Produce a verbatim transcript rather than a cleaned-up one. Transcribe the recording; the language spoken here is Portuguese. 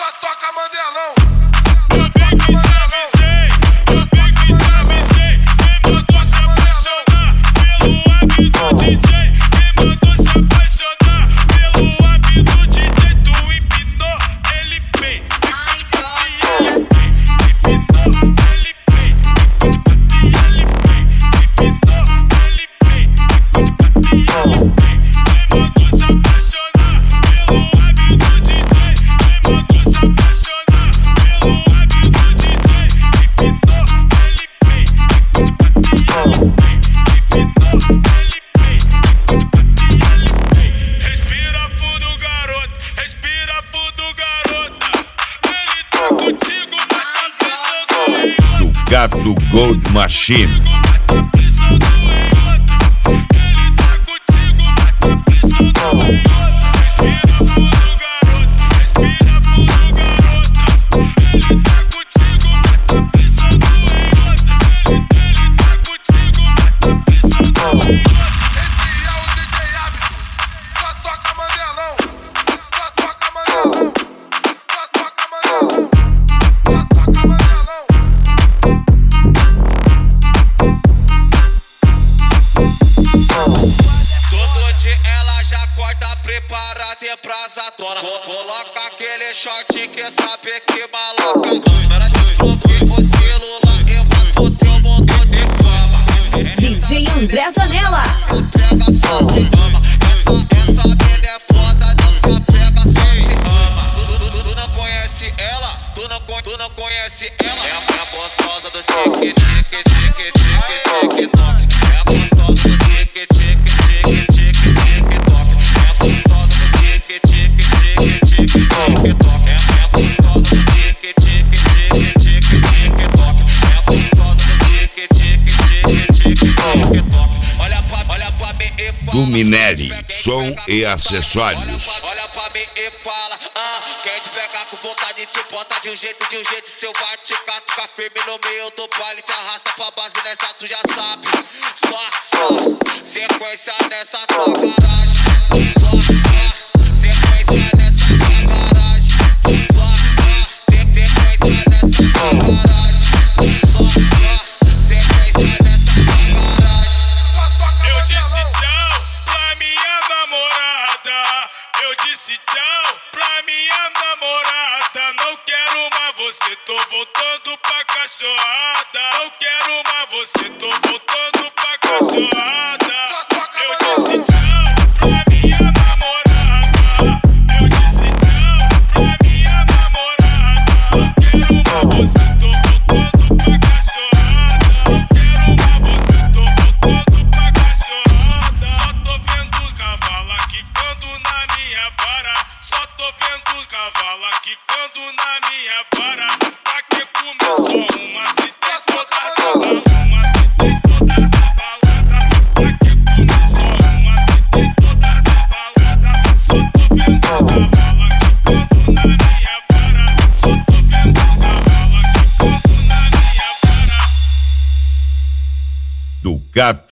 Só toca Mandelão. Eu bem que te avisei, eu bem que te avisei. Quem mandou se apaixonar pelo hábito do D J? Quem mandou se apaixonar pelo hábito do D J? Tu empinou, ele pei. Ai, Ele pei, empinou, ele pei. Ele pei, empinou, ele pei. Ele pei. Quem mandou se apaixonar pelo hábito do D J? Quem mandou se apaixonar pelo hábito do D J? Empinou, ele pei. Ele pei, empinou, ele pei. Ele pei. Respira fundo, garoto. Respira fundo, garota. Ele tá contigo, mas tá pensando em outra. Do Gato Gold Machine. Mas tá pensando em outra. Ele tá contigo, mas tá pensando em outra. Respira fundo, garoto. Respira fundo, garota. Ele tá contigo, mas tá pensando em outra. Ele, ele tá contigo, mas tá pensando em outra. Esse é o D J Hábito. Só toca Mandelão. Só toca Mandelão. Só toca Mandelão. Só toca Mandelão. Todo dia ela já corta preparada e prazadona. Coloca aquele short que sabe que maloca. Ela desbloqueia o celular e vai pro teu mundo de fama. D J André Zanella. Se apega, só se ama. Essa, essa mina é foda, não se apega, só se ama. Tu, tu, tu, tu não conhece ela? Tu não, con- tu não conhece ela? É a gostosa do tique, tique, tique, tique, tique, toque. É a gostosa do tique, tique, tique, tique, tique, toque. É a gostosa do tique, tique, tique, tique, tique, toque. É a gostosa do tique, tique, tique, tique, tique, toque. É a gostosa do tique, tique, tique, tique, tique, toque. Olha pra, olha pra mim e fala. Do Minelli, som e acessórios. Olha pra mim e fala, ah, quer te pegar com vontade, te bota de um jeito, de um jeito. Se eu bate, catuca firme no meio do baile, te arrasta pra base nessa, tu já sabe. Só, só, sequência nessa tua garagem. Só, só, sequência nessa tua garagem. Só, só, tem sequência nessa tua garagem. Só, só, sequência nessa tua garagem. Só toca Eu disse Mandelão. tchau pra minha namorada. Eu disse tchau pra minha namorada. Não quero mais você, tô voltando pra cachorrada. Não quero mais você, tô voltando pra cachorrada. Eu disse tchau pra minha namorada. Eu disse tchau pra minha namorada. Não quero mais você, tô voltando pra cachorrada. Não quero mais você, tô voltando pra cachorrada. Só tô vendo cavalo quicando na minha vara. Só tô vendo cavalo quicando na minha vara. Pra que começou uma se tem toda balada. Uma se tem toda da balada. Pra que começou uma se tem toda da balada. Só tô vendo cavalo quicando na minha vara. Só tô vendo cavalo quicando na minha vara. Do Gato